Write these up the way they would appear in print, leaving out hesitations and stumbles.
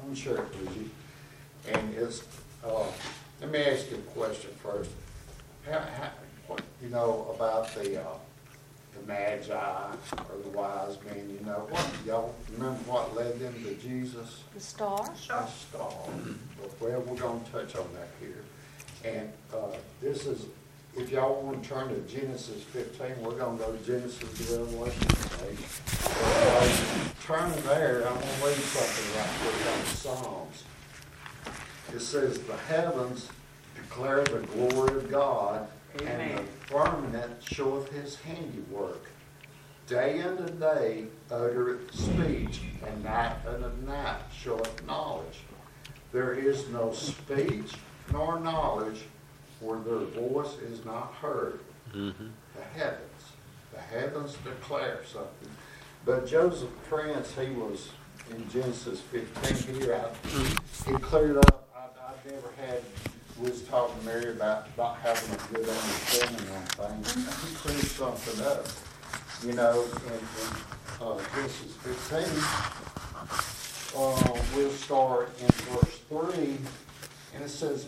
I'm sure it was you. And it's, let me ask you a question first. What you know about the Magi or the wise men, you know, what y'all remember what led them to Jesus? The star? A star. Well, we're going to touch on that here. And this is, if y'all want to turn to Genesis 15, we're going to go to Genesis to Revelation today. Turn there, I'm going to read something right quick on Psalms. It says, the heavens declare the glory of God, Amen. and the firmament showeth his handiwork. Day unto day uttereth speech, and night unto night showeth knowledge. There is no speech nor knowledge where their voice is not heard. Mm-hmm. The heavens declare something. But Joseph Prince, he was in Genesis 15 here. He cleared up. I never had. We was talking to Mary about having a good understanding on things. He cleared something up. You know, in Genesis 15, we'll start in verse 3, and it says,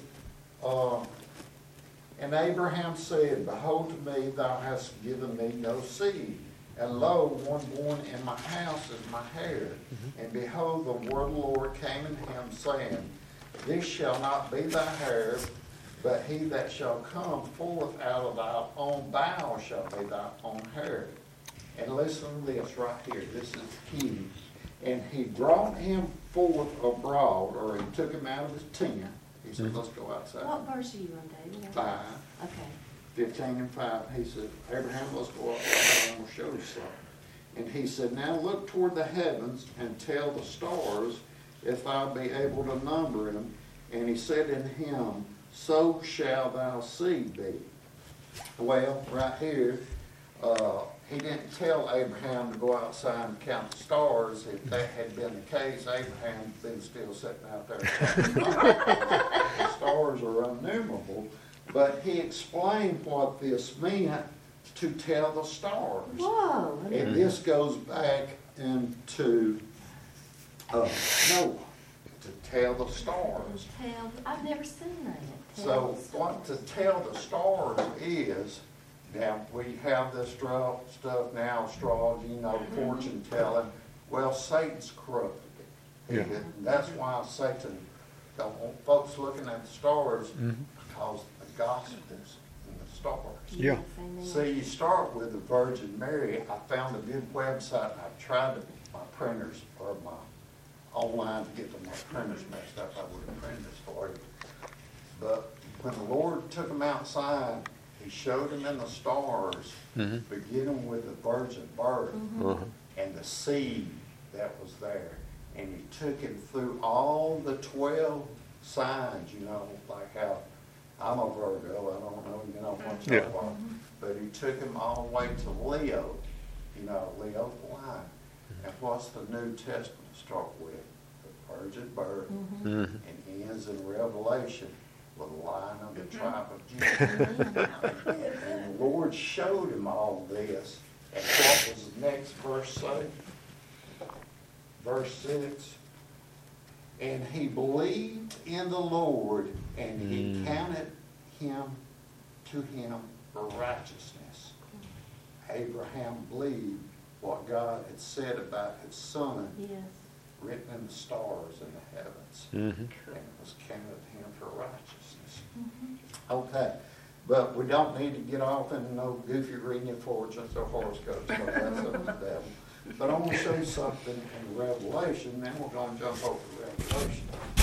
and Abraham said, behold, to me thou hast given me no seed, and lo, one born in my house is my heir. And behold, the word of the Lord came unto him, saying, this shall not be thy heir, but he that shall come forth out of thy own bowels shall be thy own heir. And listen to this right here. This is key. And he brought him forth abroad, or he took him out of his tent. He said, let's go outside. What verse are you on, David? 5. Okay. 15 and 5. He said, Abraham, let's go outside and we'll show you something. And he said, now look toward the heavens and tell the stars if thou be able to number them. And he said unto him, so shall thy seed be. Well, right here, he didn't tell Abraham to go outside and count the stars. If that had been the case, Abraham had been still sitting out there. The stars are innumerable. But he explained what this meant to tell the stars. Whoa. And this goes back into Noah, to tell the stars. I've never seen that. So what to tell the stars is, now we have this stuff now, astrology, you know, fortune telling. Well, Satan's corrupted it. Yeah. That's why Satan don't want folks looking at the stars, because the gospel is in the stars. Yeah. See, you start with the Virgin Mary. I found a good website, and I tried to, my printers, or my online to get my printers messed up. I would have printed this for you. But when the Lord took him outside, he showed him in the stars, beginning with the virgin birth and the seed that was there. And he took him through all the 12 signs, you know, like how I'm a Virgo, I don't know, you know, what y'all are. But he took him all the way to Leo, you know, Leo's line. And what's the New Testament start with? The virgin birth, and ends in Revelation with the line of the tribe of Judah. And the Lord showed him all this. And what was the next verse say? Verse 6. And he believed in the Lord, and he counted him to him for righteousness. Abraham believed what God had said about his son, written in the stars in the heavens, and it was counted him for righteousness. Okay, but we don't need to get off in no goofy reading of fortunes or horoscopes, so that's up to the devil. But I want to show you something in Revelation, then we're going to jump over to Revelation.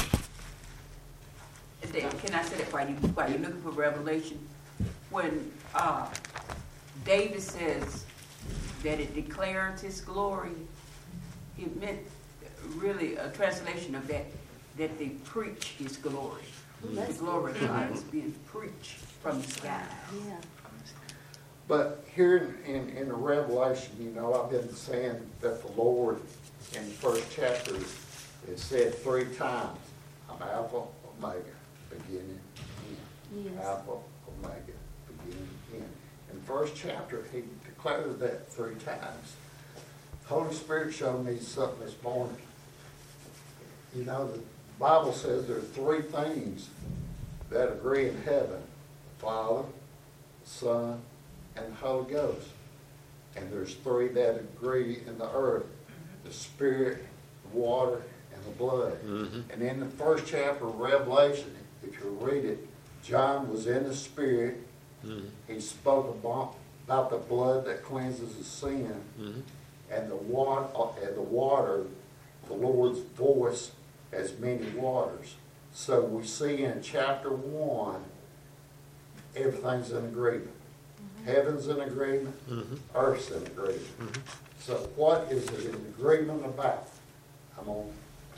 Can I say that while you're looking for Revelation? When David says that it declares his glory, it meant really a translation of that they preach his glory. The glory of God is being preached from the sky. Yeah. But here in the Revelation, you know, I've been saying that the Lord in the first chapter is said 3 times, I'm Alpha, Omega, beginning, end. Yes. Alpha, Omega, beginning, end. In the first chapter, he declared that 3 times. Holy Spirit showed me something this morning. You know, the Bible says there are three things that agree in heaven: Father, Son, and Holy Ghost. And there's three that agree in the earth: the Spirit, the water, and the blood. And in the first chapter of Revelation, if you read it, John was in the Spirit. He spoke about the blood that cleanses the sin, and the water, the Lord's voice as many waters. So we see in chapter 1, everything's in agreement. Heaven's in agreement, earth's in agreement. So what is it in agreement about? I'm on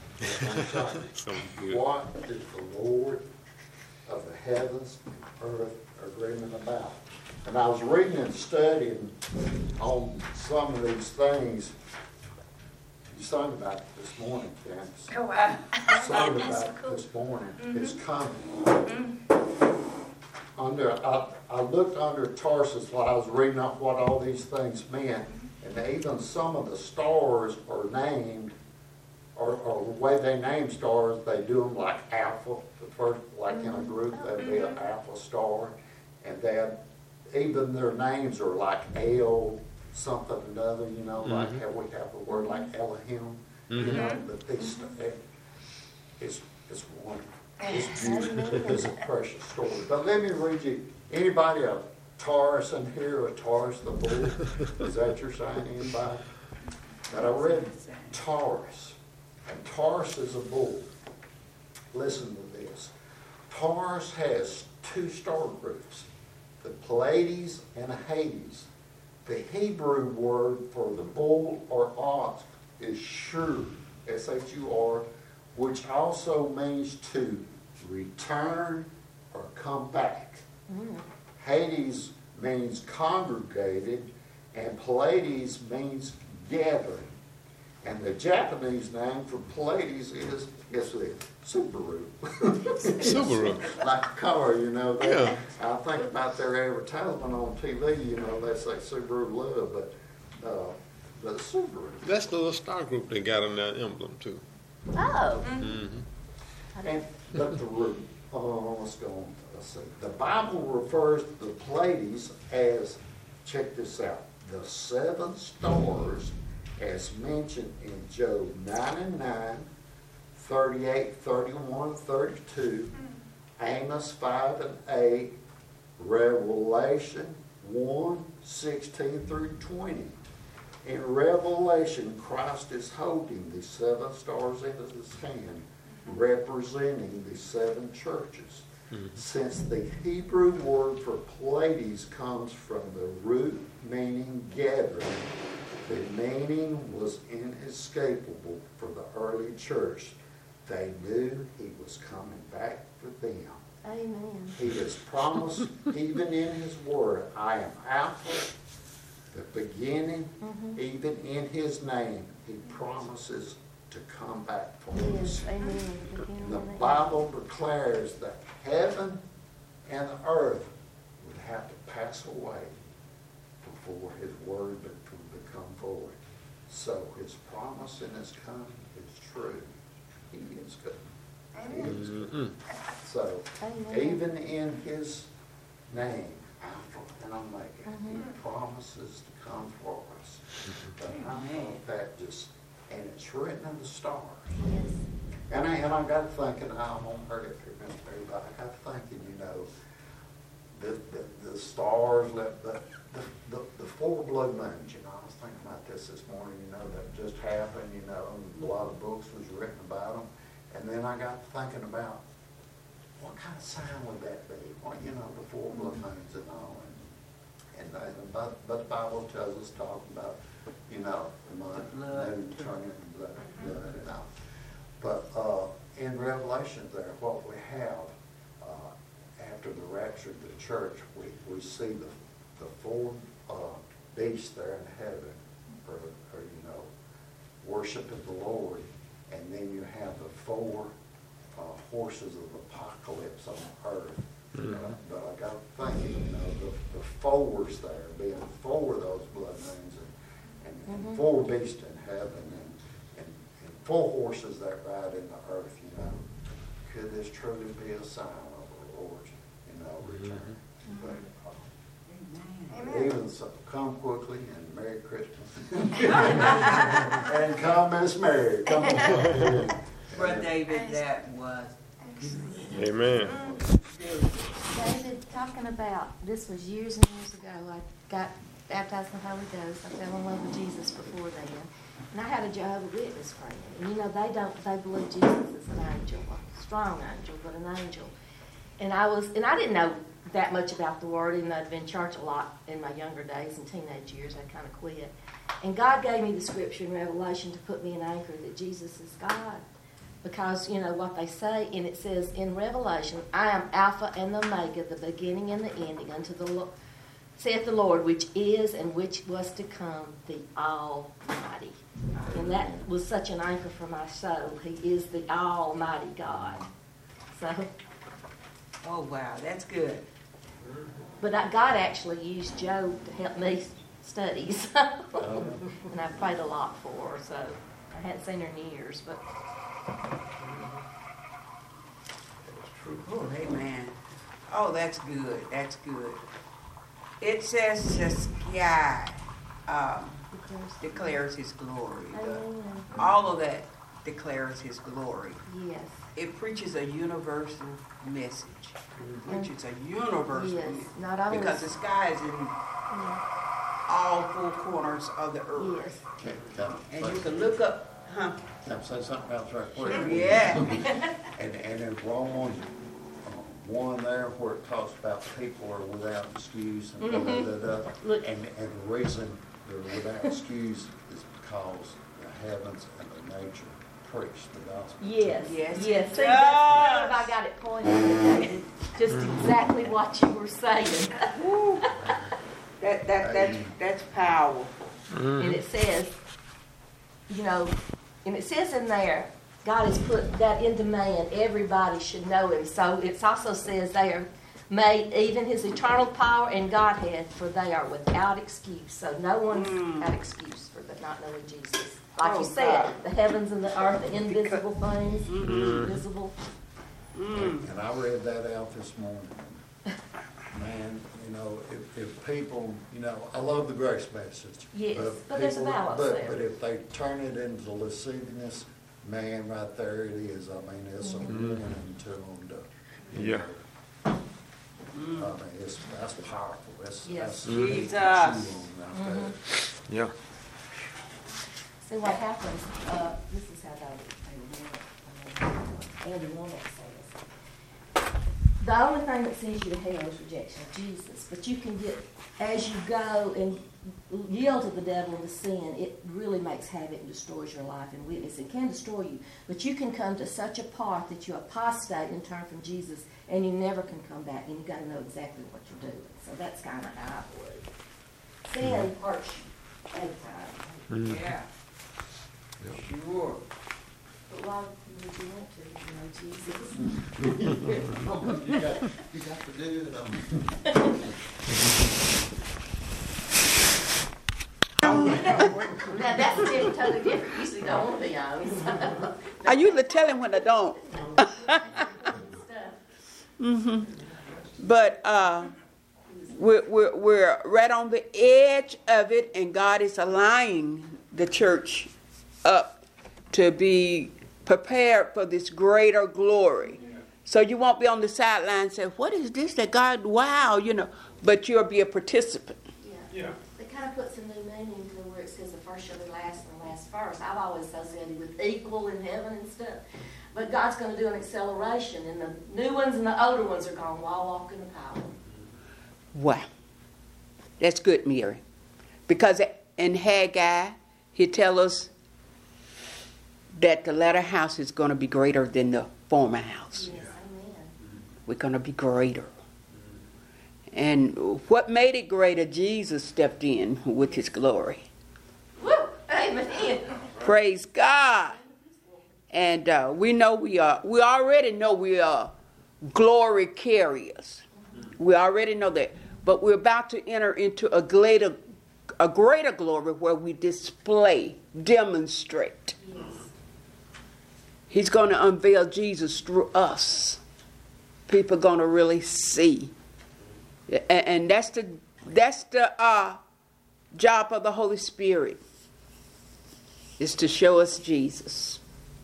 what is the Lord of the heavens and earth agreement about? And I was reading and studying on some of these things. You sung about it this morning, Candace. Oh, wow. Sung about it this morning. It's coming. I looked under Tarsus while I was reading up what all these things meant, and even some of the stars are named, or the way they name stars, they do them like alpha. The first, like in a group, there'd be an alpha star, and even their names are like El something another, you know, like how we have the word like Elohim, you know, but it's wonderful. It's beautiful. It's a precious story. But let me read you, anybody a Taurus in here, a Taurus the bull? Is that your sign, anybody? But I read Taurus, and Taurus is a bull. Listen to this. Taurus has two star groups, the Pleiades and Hades. The Hebrew word for the bull or ox is Shur, S-H-U-R, which also means to return or come back. Hades means congregated, and Pleiades means gathering. And the Japanese name for Pleiades is, guess what, Subaru. Subaru. Like a car, you know. Yeah. I think about their advertisement on TV, you know, they say Subaru Love, but Subaru. That's the little star group they got on their emblem too. Oh. And but the root. Let's go on. Let's see. The Bible refers to the Pleiades as, check this out, the 7 stars as mentioned in Job 9:9, 38, 31, 32, Amos 5:8, Revelation 1:16 through 20. In Revelation, Christ is holding the 7 stars in his hand, representing the 7 churches. Since the Hebrew word for Pleiades comes from the root meaning gathering, the meaning was inescapable for the early church. They knew he was coming back for them. Amen. He has promised, even in his word, I am Alpha, the beginning, even in his name, he promises to come back for us. Yes, amen. The Bible declares that heaven and the earth would have to pass away before his word would come forward. So his promise in his coming is true. He is good. He is good. So Amen. even in his name, Alpha and Omega, he promises to come for us. But I thought that just, and it's written in the stars. Yes. And I got thinking, I'm going to hurt it, but I got thinking, you know, the stars, the 4 blood moons, you know, I was thinking about this morning, you know, that just happened, you know, and a lot of books was written about them. And then I got thinking about, what kind of sign would that be? Well, you know, the 4 blood moons and all. But the Bible tells us, talking about, you know, the moon turning blood and all. But in Revelation there, what we have, after the rapture of the church, we see the 4 beasts there in heaven, or you know, worshiping the Lord, and then you have the 4 horses of apocalypse on earth. But I got thinking, you know, the 4s there, being 4 of those blood moons, and 4 beasts in heaven, and 4 horses that ride in the earth, you know. Could this truly be a sign of the Lord's, you know, return? But, even so, come quickly and Merry Christmas. And come as Mary. Come on. Brother David, that was Amen. David, talking about, this was years and years ago, I got baptized in the Holy Ghost. I fell in love with Jesus before then. And I had a Jehovah's Witness friend. And you know, they believe Jesus is an angel, a strong angel, but an angel. And I didn't know that much about the Word, even though I'd been in church a lot in my younger days and teenage years. I kind of quit. And God gave me the scripture in Revelation to put me an anchor that Jesus is God. Because, you know, what they say, and it says in Revelation, I am Alpha and the Omega, the beginning and the ending, unto the Lord, saith the Lord, which is and which was to come, the Almighty. And that was such an anchor for my soul. He is the Almighty God. So, oh wow, that's good. but God actually used Job to help me study. So, and I've prayed a lot for her, so I hadn't seen her in years, but Oh, amen. Oh, that's good. That's good. It says the sky declares his glory. Amen. All of that declares his glory. Yes. It preaches a universal message. It preaches a universal Yes. message. Not only Because the sky is in all 4 corners of the earth. yes. And you can look up, huh? Can I say something else right quick? Yeah. And in Romans 1 there, where it talks about people are without excuse and Look. and the reason they're without excuse is because the heavens and the nature preach the gospel. Yes. Yes, Yes. it See, that's does. what I got it pointed at, David. Just exactly what you were saying. Woo. That's power. And it says, you know, and it says in there, God has put that into man. Everybody should know him. So it also says they are made, even his eternal power and Godhead, for they are without excuse. So no one's got excuse for not knowing Jesus. Like Oh, you said, God. the heavens and the earth, the invisible things, visible. And I read that out this morning. Man, you know, if people, you know, I love the grace message. Yes, if but there's a people- balance but- there. But if they turn it into lasciviousness, man, right there it is. I mean, it's a warning to them to. you Yeah. know, I mean, that's powerful. Yes. That's Jesus. right there. Yeah. See what happens, this is how Elder Womack says. The only thing that sends you to hell is rejection of Jesus. But you can get, as you go and yield to the devil and to sin, it really makes havoc and destroys your life and witness. It can destroy you. But you can come to such a part that you apostate and turn from Jesus, and you never can come back, and you've got to know exactly what you're doing. So that's kind of how I believe. Sin hurts you every time. Yeah. Sure. But why would you want to, you know, Jesus? You got to do it. Now, that's totally different. You usually don't want to be on. So. I usually tell him when I don't. But we're right on the edge of it, and God is aligning the church up to be prepared for this greater glory. So you won't be on the sideline saying, what is this that God, wow, you know, but you'll be a participant. Yeah. It kind of puts a new meaning to where it says the first shall be last and the last first. I've always associated with equal in heaven and stuff. But God's going to do an acceleration, and the new ones and the older ones are going to all walk in the power. Wow. That's good, Mary. Because in Haggai, he tells us that the latter house is going to be greater than the former house. Yes, amen. We're going to be greater. And what made it greater? Jesus stepped in with his glory. Woo! Amen. Praise God. And we already know we are glory carriers. We already know that. But we're about to enter into a greater glory where we display, demonstrate He's going to unveil Jesus through us. People are going to really see. And that's the job of the Holy Spirit, is to show us Jesus.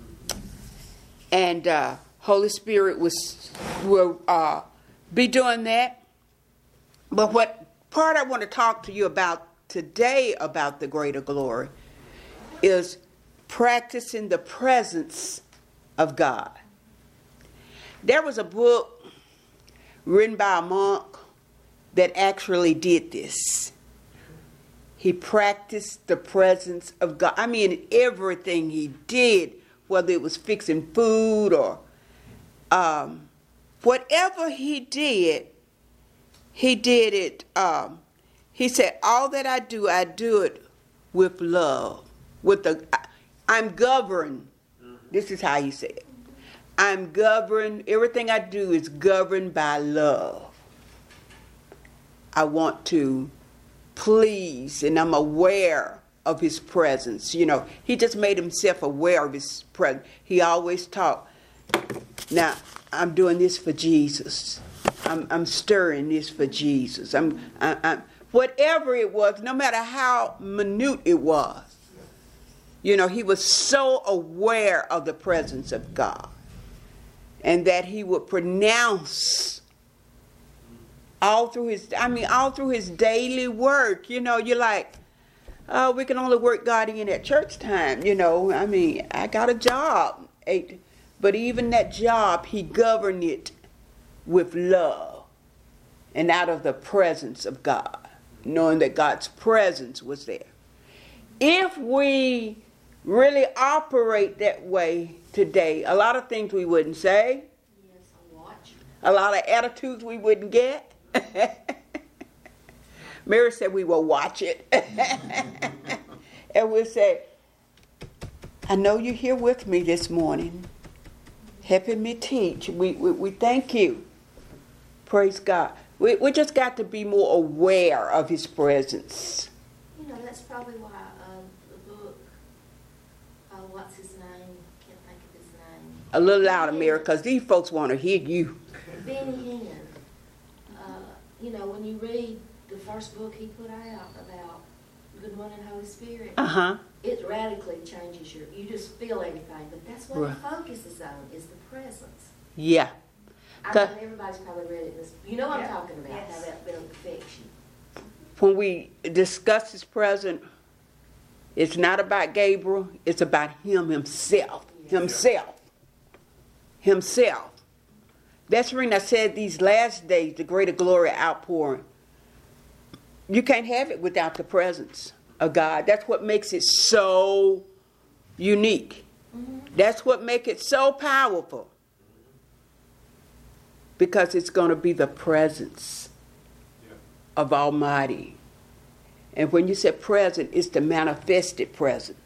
And Holy Spirit will be doing that. But what part I want to talk to you about today about the greater glory is practicing the presence of God. There was a book written by a monk that actually did this. He practiced the presence of God. I mean, everything he did, whether it was fixing food or whatever he did it. He said, all that I do it with love. I'm governed. This is how he said it. I'm governed. Everything I do is governed by love. I want to please, and I'm aware of his presence. You know, he just made himself aware of his presence. He always talked. Now, I'm doing this for Jesus. I'm stirring this for Jesus. I'm whatever it was, no matter how minute it was. You know, he was so aware of the presence of God, and that he would pronounce all through his daily work. You know, you're like, oh, we can only work God in at church time. You know, I mean, I got a job. But even that job, he governed it with love and out of the presence of God, knowing that God's presence was there. If we really operate that way today, a lot of things we wouldn't say. Yes, I watch. A lot of attitudes we wouldn't get. Mary said we will watch it. And we'll say, I know you're here with me this morning, helping me teach. We thank you. Praise God. We just got to be more aware of his presence. You know, that's probably why the book, what's his name? Can't think of his name. A little louder, Mary, because these folks want to hear you. Benny Hinn. You know, when you read the first book he put out about Good Morning Holy Spirit, it radically changes you just feel everything. But that's what it focuses on, is the presence. Yeah. I mean, everybody's probably read it. You know what I'm talking about, how that built affection. When we discuss his presence, it's not about Gabriel, it's about him himself. Himself. That's the reason I said these last days, the greater glory outpouring. You can't have it without the presence of God. That's what makes it so unique. That's what makes it so powerful. Because it's going to be the presence of Almighty. And when you say present, it's the manifested present.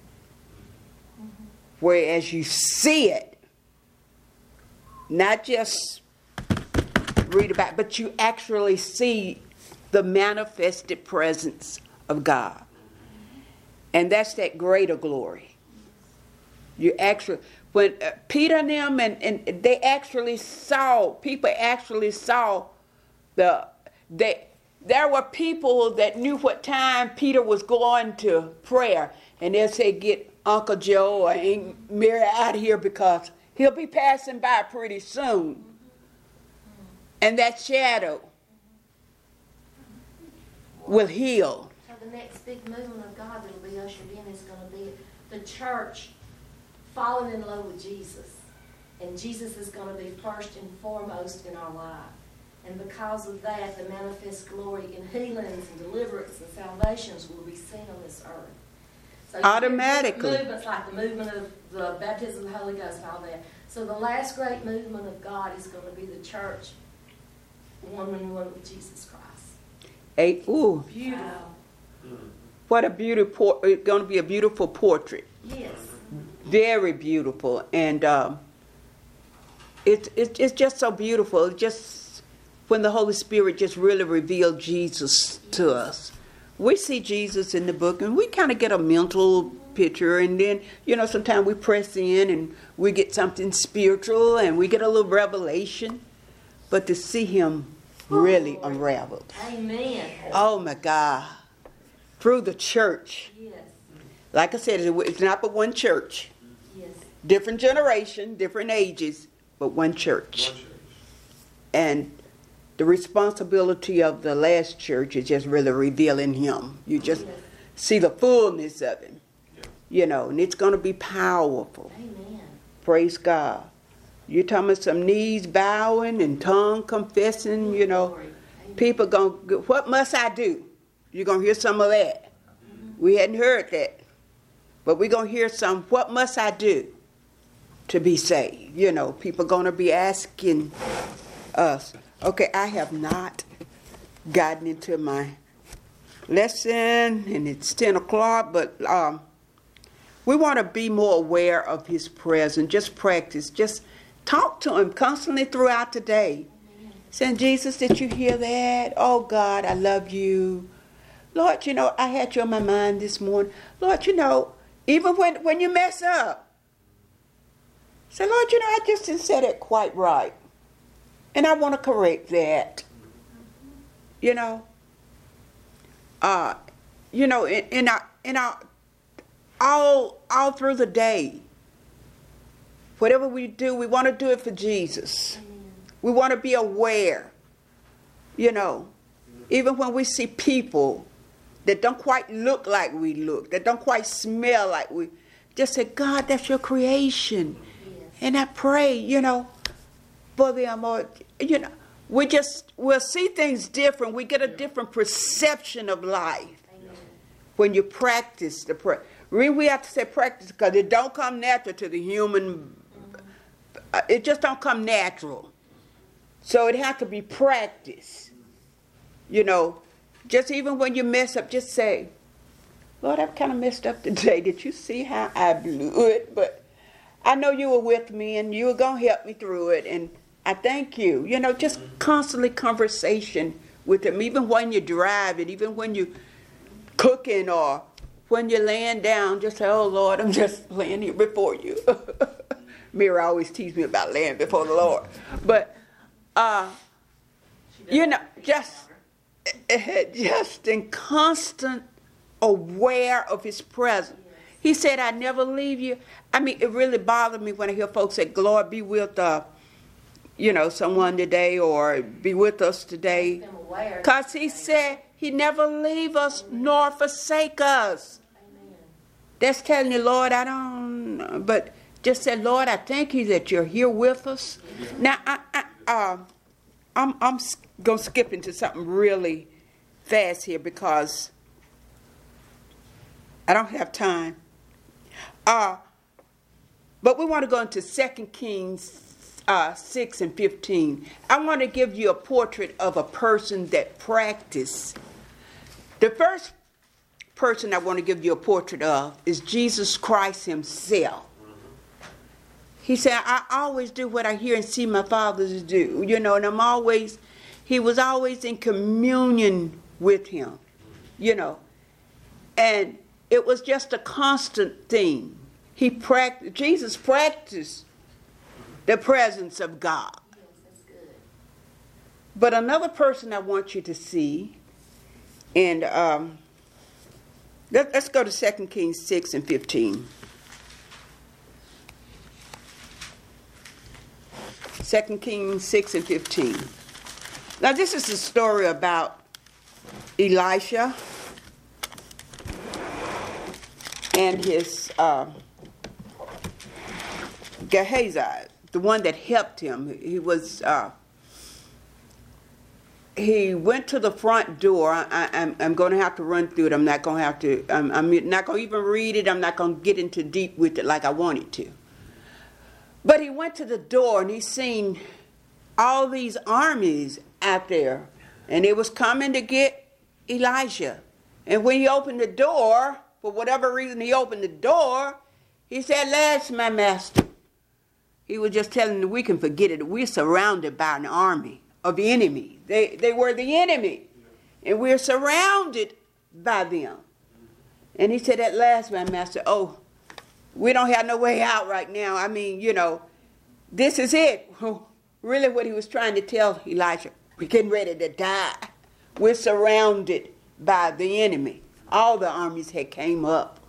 Whereas you see it, not just read about, but you actually see the manifested presence of God. And that's that greater glory. You actually, when Peter and them, and they actually saw, people actually saw there were people that knew what time Peter was going to prayer. And they'll say, get Uncle Joe or Aunt Mary out of here because he'll be passing by pretty soon. And that shadow will heal. So the next big movement of God that will be ushered in is going to be the church falling in love with Jesus. And Jesus is going to be first and foremost in our life. And because of that, the manifest glory in healings and deliverance and salvations will be seen on this earth. So automatically. Movements like the movement of the baptism of the Holy Ghost and all that. So the last great movement of God is going to be the church one with Jesus Christ. Ooh. Beautiful. What a beautiful, it's going to be a beautiful portrait. Yes. Very beautiful. And it's just so beautiful. It's just when the Holy Spirit just really revealed Jesus to us. We see Jesus in the book and we kind of get a mental picture. And then, you know, sometimes we press in and we get something spiritual and we get a little revelation. But to see him really unraveled. Amen. Oh my God. Through the church. Yes. Like I said, it's not but one church. Yes. Different generation, different ages, but one church. And the responsibility of the last church is just really revealing him. You just see the fullness of him. You know, and it's going to be powerful. Amen. Praise God. You're talking about some knees bowing and tongue confessing, you know. Glory. Amen. People going, what must I do? You're going to hear some of that. We hadn't heard that. But we're going to hear some, what must I do to be saved? You know, people going to be asking us. Okay, I have not gotten into my lesson, and it's 10 o'clock, but we want to be more aware of his presence. Just practice. Just talk to him constantly throughout the day. Saying, Jesus, did you hear that? Oh, God, I love you. Lord, you know, I had you on my mind this morning. Lord, you know, even when you mess up, say, Lord, you know, I just didn't say that quite right. And I want to correct that. You know, in our all through the day, whatever we do, we want to do it for Jesus. We want to be aware. You know, even when we see people that don't quite look like we look, that don't quite smell like we, just say, God, that's your creation. Yes. And I pray, you know, for them, or, you know, we'll see things different. We get a different perception of life. Amen. When you practice the prayer. Really, we have to say practice because it don't come natural to the human. It just don't come natural. So it has to be practice. You know, just even when you mess up, just say, Lord, I've kind of messed up today. Did you see how I blew it? But I know you were with me and you were going to help me through it. And I thank you. You know, just constantly conversation with him. Even when you're driving, even when you're cooking or when you're laying down, just say, oh, Lord, I'm just laying here before you. Mira always teases me about laying before the Lord. But, you know, just in constant aware of his presence. He said, I never leave you. I mean, it really bothered me when I hear folks say, Lord, be with, you know, someone today or be with us today. Because he said he never leave us nor forsake us. Amen. That's telling you, Lord, I don't know. But just say, Lord, I thank you that you're here with us. Now, I'm going to skip into something really fast here because I don't have time. But we want to go into 2 Kings 6 and 15. I want to give you a portrait of a person that practiced. The first person I want to give you a portrait of is Jesus Christ himself. He said, I always do what I hear and see my fathers do. You know, and he was always in communion with him. You know, and it was just a constant thing. Jesus practiced the presence of God. Yes, that's good. But another person I want you to see, and let's go to 2 Kings 6 and 15. 2 Kings 6 and 15. Now this is a story about Elisha and his Gehazi, the one that helped him. He went to the front door. I'm going to have to run through it. I'm not going to even read it. I'm not going to get into deep with it like I wanted to. But he went to the door and he seen all these armies out there. And it was coming to get Elijah. And when he opened the door, for whatever reason he opened the door, he said, "That's my master." He was just telling them, we can forget it. We're surrounded by an army of the enemy. They were the enemy. And we're surrounded by them. And he said, at last, my master, oh, we don't have no way out right now. I mean, you know, this is it. Really what he was trying to tell Elijah, we're getting ready to die. We're surrounded by the enemy. All the armies had came up.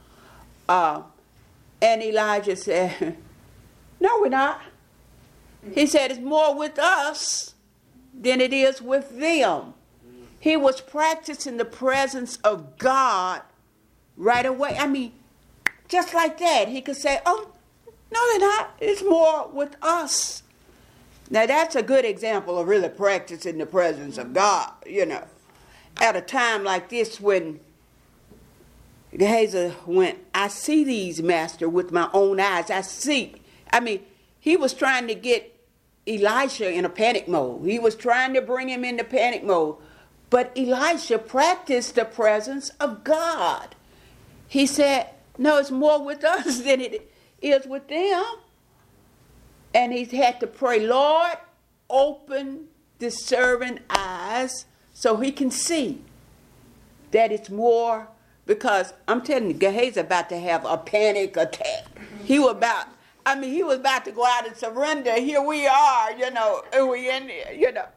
And Elijah said, no, we're not. He said, it's more with us than it is with them. He was practicing the presence of God right away. I mean, just like that. He could say, oh, no, they're not. It's more with us. Now, that's a good example of really practicing the presence of God, you know. At a time like this when Gehazi went, I see these, master, with my own eyes. I see. I mean, he was trying to get Elisha in a panic mode. He was trying to bring him into panic mode. But Elisha practiced the presence of God. He said, no, it's more with us than it is with them. And he had to pray, Lord, open the servant's eyes so he can see that it's more. Because I'm telling you, Gehazi about to have a panic attack. He was about to go out and surrender. Here we are, you know, and we in there, you know.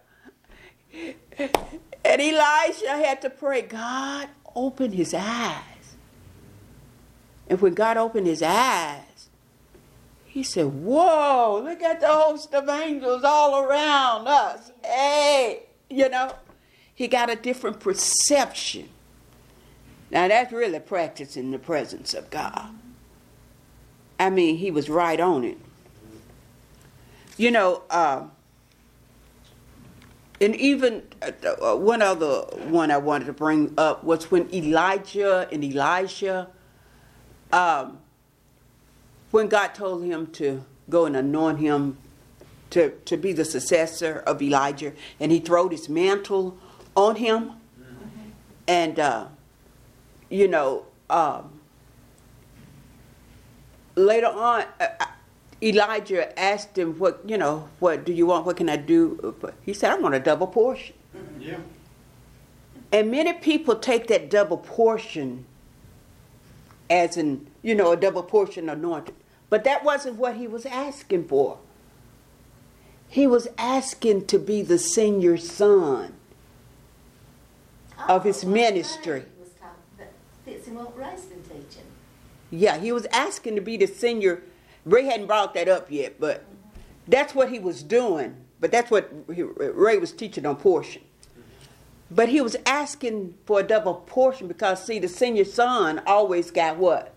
And Elisha had to pray, God, open his eyes. And when God opened his eyes, he said, whoa, look at the host of angels all around us. Hey, you know, he got a different perception. Now, that's really practicing the presence of God. I mean, he was right on it. You know, and even one other one I wanted to bring up was when Elijah and Elisha, when God told him to go and anoint him to be the successor of Elijah, and he throwed his mantle on him, and you know, later on, Elijah asked him, what do you want? What can I do? He said, I want a double portion. Yeah. And many people take that double portion as in, you know, a double portion anointed. But that wasn't what he was asking for. He was asking to be the senior son of his ministry. Fits in what Ray's been teaching. Yeah, he was asking to be the senior. Ray hadn't brought that up yet, but that's what he was doing. But that's what Ray was teaching on portion. But he was asking for a double portion because, see, the senior son always got what?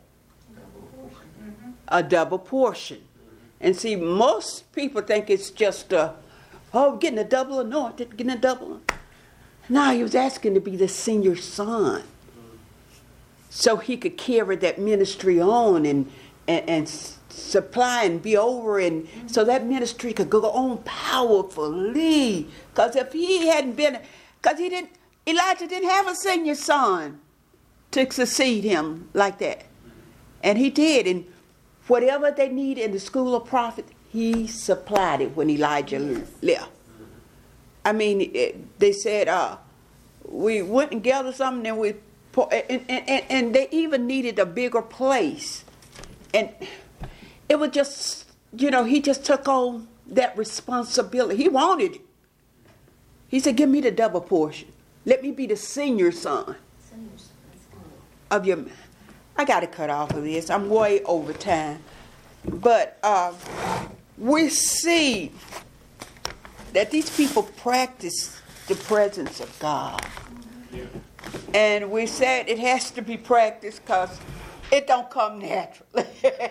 A double portion. And see, most people think it's just, getting a double anointed, getting a double. No, he was asking to be the senior son, so he could carry that ministry on and supply and be over, and so that ministry could go on powerfully. Because if he hadn't been, Elijah didn't have a senior son to succeed him like that. And he did. And whatever they needed in the school of prophets, he supplied it when Elijah left. I mean, they said, we went and gathered something, and they even needed a bigger place. And it was just, you know, he just took on that responsibility. He wanted it. He said, give me the double portion. Let me be the senior son of your... I got to cut off of this. I'm way over time. But we see that these people practice the presence of God. Yeah. And we said it has to be practiced because it don't come naturally.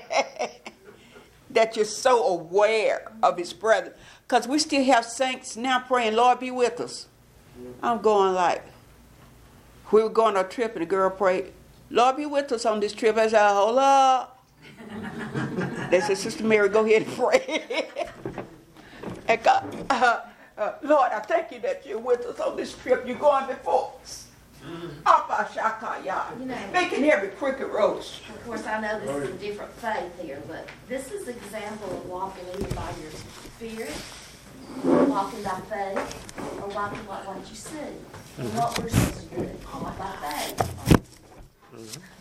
That you're so aware of his presence. Because we still have saints now praying, Lord, be with us. I'm going like, we were going on a trip and the girl prayed, Lord, be with us on this trip. I said, hold up. They said, Sister Mary, go ahead and pray. And God, Lord, I thank you that you're with us on this trip. You're going before us. You know, making every crooked road. of course, I know this is a different faith here, but this is an example of walking either by your spirit, walking by faith, or walking by what you see. And what we're supposed to do, walk by faith.